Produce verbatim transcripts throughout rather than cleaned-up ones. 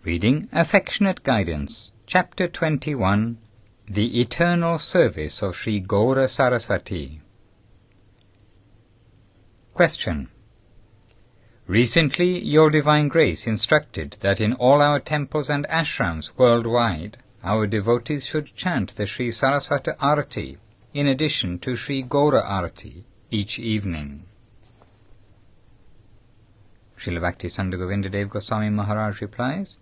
Reading Affectionate Guidance, Chapter twenty-one, The Eternal Service of Sri Gaura Saraswati. Question. Recently, Your Divine Grace instructed that in all our temples and ashrams worldwide, our devotees should chant the Sri Saraswati Arati in addition to Sri Gaura Arati each evening. Srila Bhaktisanta Govindadev Goswami Maharaj replies,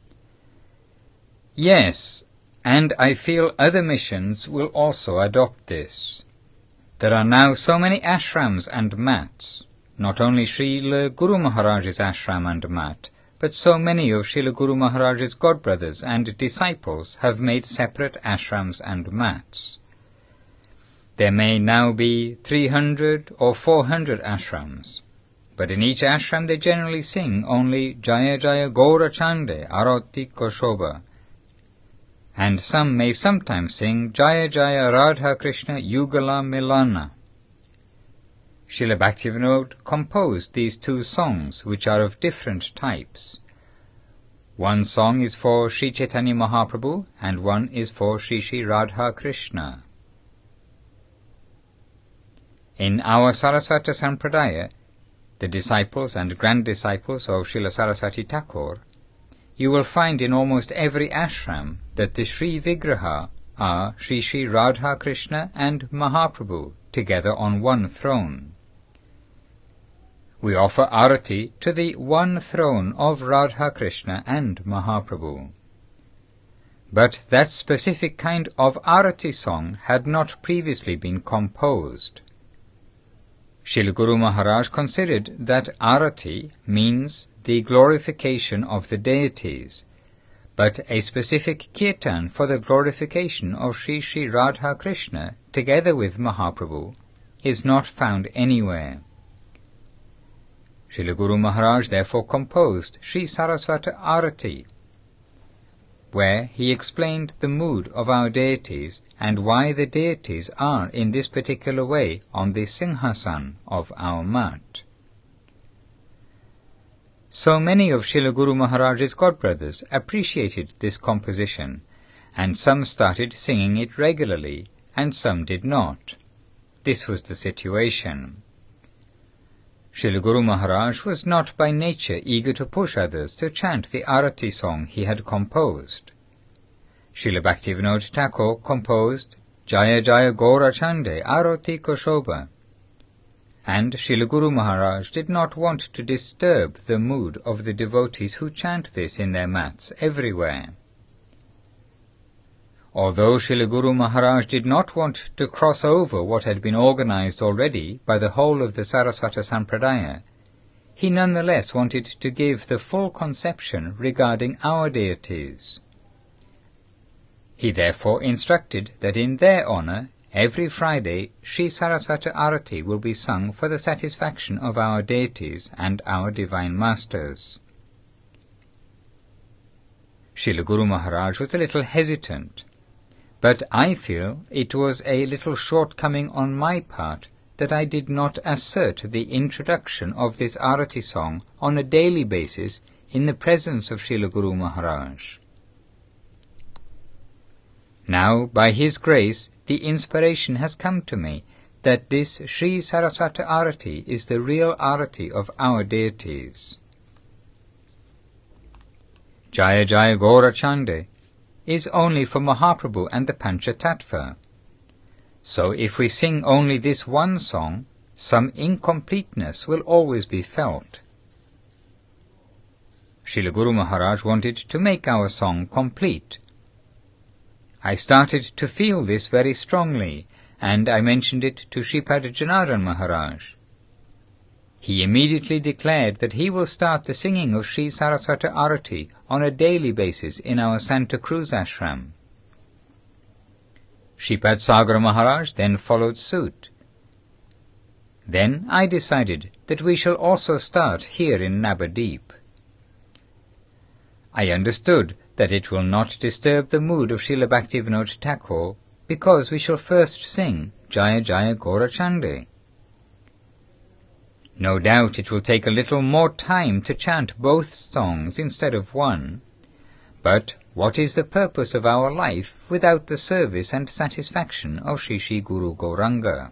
Yes, and I feel other missions will also adopt this. There are now so many ashrams and mats, not only Srila Guru Maharaj's ashram and mat, but so many of Srila Guru Maharaj's godbrothers and disciples have made separate ashrams and mats. There may now be three hundred or four hundred ashrams, but in each ashram they generally sing only Jaya Jaya Gaura Chande Arati Koshoba, and some may sometimes sing Jaya Jaya Radha Krishna Yugala Milana. Srila Bhaktivinoda composed these two songs, which are of different types. One song is for Sri Chaitanya Mahaprabhu, and one is for Sri Sri Radha Krishna. In our Saraswata Sampradaya, the disciples and grand-disciples of Srila Saraswati Thakur, you will find in almost every ashram that the Sri Vigraha are Sri Sri Radha Krishna and Mahaprabhu together on one throne. We offer Arati to the one throne of Radha Krishna and Mahaprabhu. But that specific kind of Arati song had not previously been composed. Srila Guru Maharaj considered that Arati means the glorification of the deities, but a specific kirtan for the glorification of Sri Sri Radha Krishna together with Mahaprabhu is not found anywhere. Srila Guru Maharaj therefore composed Sri Saraswati Arati, where he explained the mood of our deities and why the deities are in this particular way on the Singhasan of our mat. So many of Srila Guru Maharaj's godbrothers appreciated this composition, and some started singing it regularly, and some did not. This was the situation. Srila Guru Maharaj was not by nature eager to push others to chant the Arati song he had composed. Srila Bhaktivinoda Thakur composed Jaya Jaya Gaura Chande Arati Koshoba, and Srila Guru Maharaj did not want to disturb the mood of the devotees who chant this in their mats everywhere. Although Srila Guru Maharaj did not want to cross over what had been organized already by the whole of the Saraswata Sampradaya, he nonetheless wanted to give the full conception regarding our deities. He therefore instructed that in their honor, every Friday, Sri Saraswati Arati will be sung for the satisfaction of our deities and our divine masters. Srila Guru Maharaj was a little hesitant, but I feel it was a little shortcoming on my part that I did not assert the introduction of this Arati song on a daily basis in the presence of Srila Guru Maharaj. Now, by his grace, the inspiration has come to me that this Sri Saraswati Arati is the real Arati of our deities. Jaya Jaya Gaura Chande is only for Mahaprabhu and the Panchatattva. So if we sing only this one song, some incompleteness will always be felt. Srila Guru Maharaj wanted to make our song complete. I started to feel this very strongly, and I mentioned it to Sripada Janardhan Maharaj. He immediately declared that he will start the singing of Sri Saraswati Arati on a daily basis in our Santa Cruz ashram. Sripad Sagar Maharaj then followed suit. Then I decided that we shall also start here in Navadip. I understood that it will not disturb the mood of Srila Bhaktivinoda Thakur, because we shall first sing Jaya Jaya Gaura Chande. No doubt it will take a little more time to chant both songs instead of one, But what is the purpose of our life without the service and satisfaction of Sri Sri Guru Gauranga?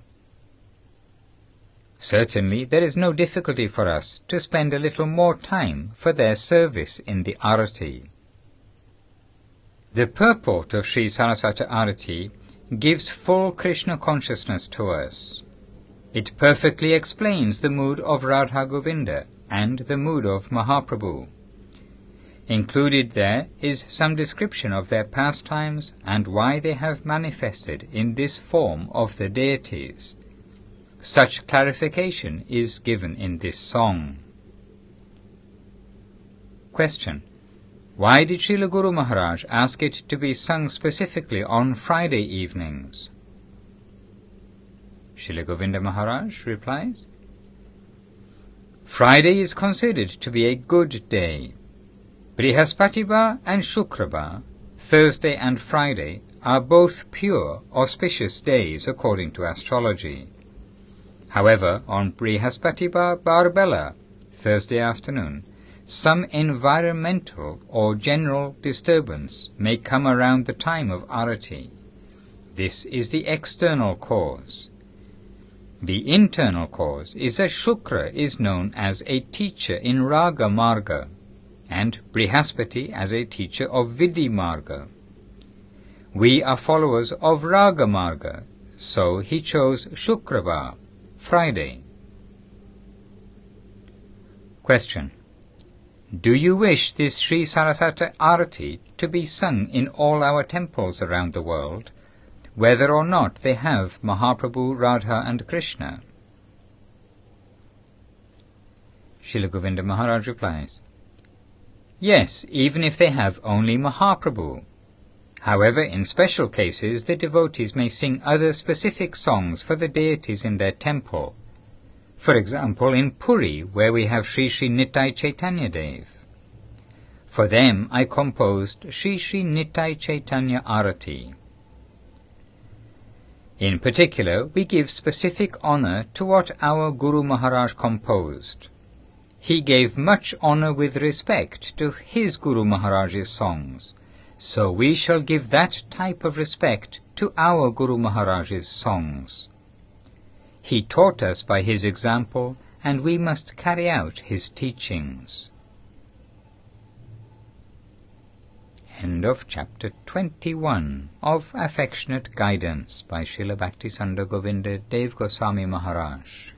Certainly there is no difficulty for us to spend a little more time for their service in the Arati. The purport of Sri Saraswata Arati gives full Krishna consciousness to us. It perfectly explains the mood of Radha Govinda and the mood of Mahaprabhu. Included there is some description of their pastimes and why they have manifested in this form of the deities. Such clarification is given in this song. Question. Why did Srila Guru Maharaj ask it to be sung specifically on Friday evenings? Srila Govinda Maharaj replies, Friday is considered to be a good day. Brihaspatibar and Shukrabar, Thursday and Friday, are both pure, auspicious days according to astrology. However, on Brihaspatibar Barbela, Thursday afternoon, some environmental or general disturbance may come around the time of Arati. This is the external cause. The internal cause is that Shukra is known as a teacher in Raga Marga, and Brihaspati as a teacher of Vidhi Marga. We are followers of Raga Marga, so he chose Shukrabar, Friday. Question. Do you wish this Sri Saraswata Arati to be sung in all our temples around the world, whether or not they have Mahaprabhu, Radha and Krishna? Srila Govinda Maharaj replies, Yes, even if they have only Mahaprabhu. However, in special cases, the devotees may sing other specific songs for the deities in their temple. For example, in Puri, where we have Sri Sri Nitai Chaitanya Dev. For them, I composed Sri Sri Nitai Chaitanya Arati. In particular, we give specific honor to what our Guru Maharaj composed. He gave much honor with respect to his Guru Maharaj's songs, so we shall give that type of respect to our Guru Maharaj's songs. He taught us by his example, and we must carry out his teachings. End of chapter twenty-one of Affectionate Guidance by Srila Bhaktisandha Govinda Dev Goswami Maharaj.